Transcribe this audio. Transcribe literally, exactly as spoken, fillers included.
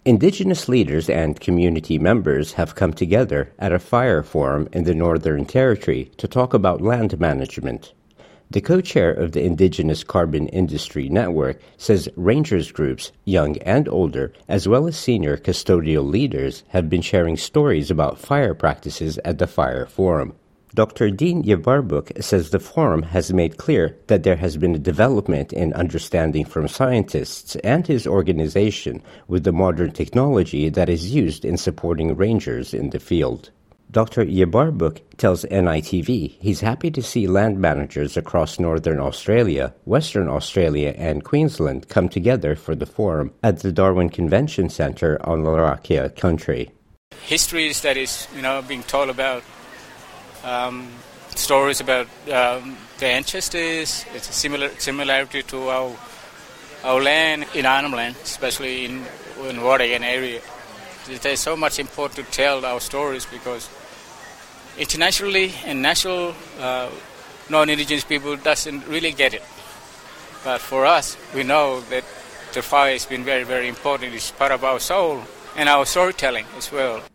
Indigenous leaders and community members have come together at a fire forum in the Northern Territory to talk about land management. The co-chair of the Indigenous Carbon Industry Network says rangers groups, young and older, as well as senior custodial leaders, have been sharing stories about fire practices at the fire forum. Doctor Dean Yebarbuk says the forum has made clear that there has been a development in understanding from scientists and his organization with the modern technology that is used in supporting rangers in the field. Doctor Yebarbuk tells N I T V he's happy to see land managers across Northern Australia, Western Australia, and Queensland come together for the forum at the Darwin Convention Centre on Larrakia country. Histories that is, you know, being told about. Um, stories about um, the ancestors. It's a similar similarity to our our land in Arnhem Land, especially in in Wardagan area. There's so much important to tell our stories because internationally and national uh, non-Indigenous people doesn't really get it. But for us, we know that the fire has been very, very important. It's part of our soul and our storytelling as well.